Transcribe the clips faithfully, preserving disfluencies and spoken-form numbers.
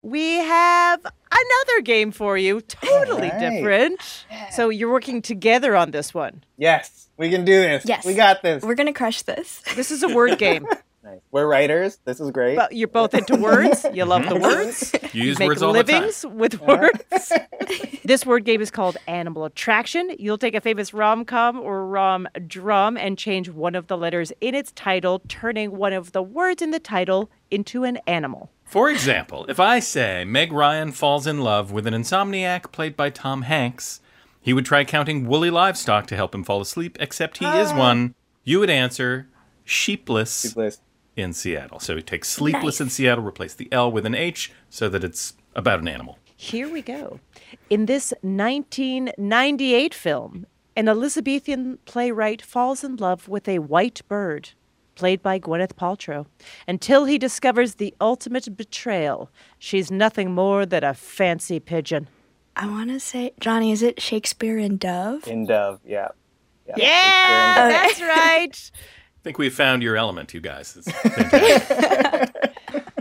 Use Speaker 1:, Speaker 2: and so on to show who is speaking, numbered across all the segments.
Speaker 1: we have another game for you, totally
Speaker 2: right.
Speaker 1: different. So you're working together on this one.
Speaker 2: Yes, we can do this.
Speaker 3: Yes.
Speaker 2: We got this.
Speaker 3: We're going to crush this.
Speaker 1: This is a word game.
Speaker 2: Nice. We're writers. This is great.
Speaker 1: But you're both into words. You love the words.
Speaker 4: You use
Speaker 1: Make
Speaker 4: words all the time.
Speaker 1: livings with words. This word game is called Animal Attraction. You'll take a famous rom-com or rom-drum and change one of the letters in its title, turning one of the words in the title into an animal.
Speaker 4: For example, if I say Meg Ryan falls in love with an insomniac played by Tom Hanks, he would try counting woolly livestock to help him fall asleep, except he is one. You would answer sheepless.
Speaker 2: Sheepless.
Speaker 4: In Seattle. So we take sleepless
Speaker 3: Nice.
Speaker 4: in Seattle, replace the L with an H so that it's about an animal.
Speaker 1: Here we go. In this nineteen ninety-eight film, an Elizabethan playwright falls in love with a white bird, played by Gwyneth Paltrow, until he discovers the ultimate betrayal. She's nothing more than a fancy pigeon.
Speaker 3: I want to say, Johnny, is it Shakespeare in Dove?
Speaker 2: In Dove, yeah.
Speaker 1: Yeah,
Speaker 2: Shakespeare in Dove.
Speaker 1: that's right.
Speaker 4: I think we found your element, you guys. It's fantastic.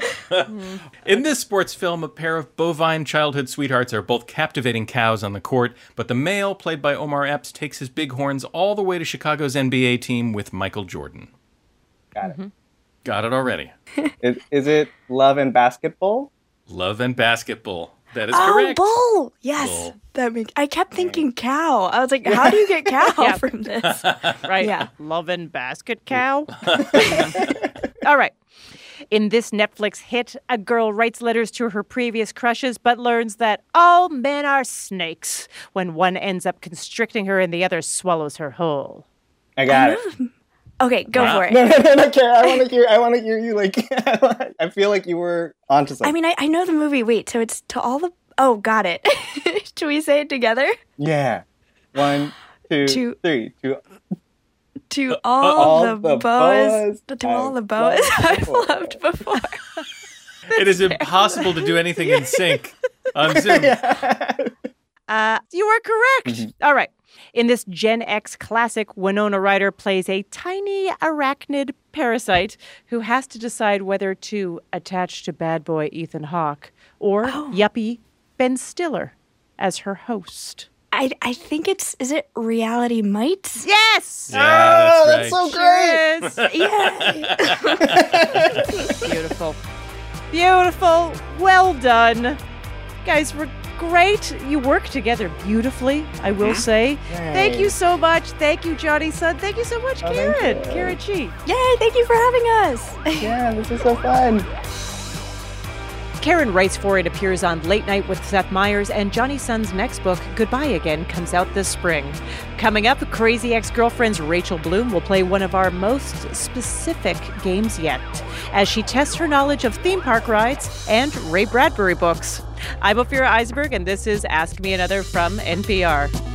Speaker 4: In this sports film, a pair of bovine childhood sweethearts are both captivating cows on the court, but the male, played by Omar Epps, takes his bighorns all the way to Chicago's N B A team with Michael Jordan.
Speaker 2: Got it.
Speaker 1: Mm-hmm.
Speaker 4: Got it already.
Speaker 2: Is, is it Love and Basketball?
Speaker 4: Love and basketball. That is
Speaker 3: Oh,
Speaker 4: correct.
Speaker 3: bull! Yes.
Speaker 4: Bull.
Speaker 3: That make, I kept thinking cow. I was like, how do you get cow
Speaker 1: Yeah.
Speaker 3: from this?
Speaker 1: Right.
Speaker 3: Yeah.
Speaker 1: Lovin' basket cow. All right. In this Netflix hit, a girl writes letters to her previous crushes but learns that all men are snakes when one ends up constricting her and the other swallows her whole.
Speaker 2: I got it.
Speaker 3: Okay, go
Speaker 4: Wow.
Speaker 3: for it.
Speaker 2: No, no, no, no, Kara, I want to hear. I want to hear you. Like, I feel like you were onto something.
Speaker 3: I mean, I, I know the movie. Wait, so it's to all the... Oh, got it. Should we say it together?
Speaker 2: yeah. One, two,
Speaker 3: To-
Speaker 2: three. To
Speaker 3: To all,
Speaker 2: all
Speaker 3: the,
Speaker 2: the
Speaker 3: boas...
Speaker 2: boas
Speaker 3: To all
Speaker 2: I've
Speaker 3: the boas
Speaker 2: loved
Speaker 3: I've
Speaker 2: before.
Speaker 3: loved before.
Speaker 4: It is impossible to do anything in sync on Zoom.
Speaker 1: Uh, you are correct. All right. In this Gen X classic, Winona Ryder plays a tiny arachnid parasite who has to decide whether to attach to bad boy Ethan Hawke or yuppie Ben Stiller as her host.
Speaker 3: I, I think it's... Is it Reality Mites?
Speaker 1: Yes!
Speaker 4: Yeah,
Speaker 2: Oh,
Speaker 4: that's
Speaker 2: that's
Speaker 4: right.
Speaker 2: so great.
Speaker 3: Yeah.
Speaker 1: Beautiful. Beautiful. Well done. Guys, we're great. You work together beautifully, I will say. Thank you so much. Thank you, Johnny Sun. Thank you so much,
Speaker 2: Oh, thank
Speaker 1: Karen.
Speaker 2: you.
Speaker 1: Karen G.
Speaker 3: Yay, thank you for having us.
Speaker 2: Yeah, this is so fun.
Speaker 1: Karen writes for and appears on Late Night with Seth Meyers, and Johnny Sun's next book, Goodbye Again, comes out this spring. Coming up, Crazy Ex-Girlfriend's Rachel Bloom will play one of our most specific games yet, as she tests her knowledge of theme park rides and Ray Bradbury books. I'm Ophira Eisenberg, and this is Ask Me Another from N P R.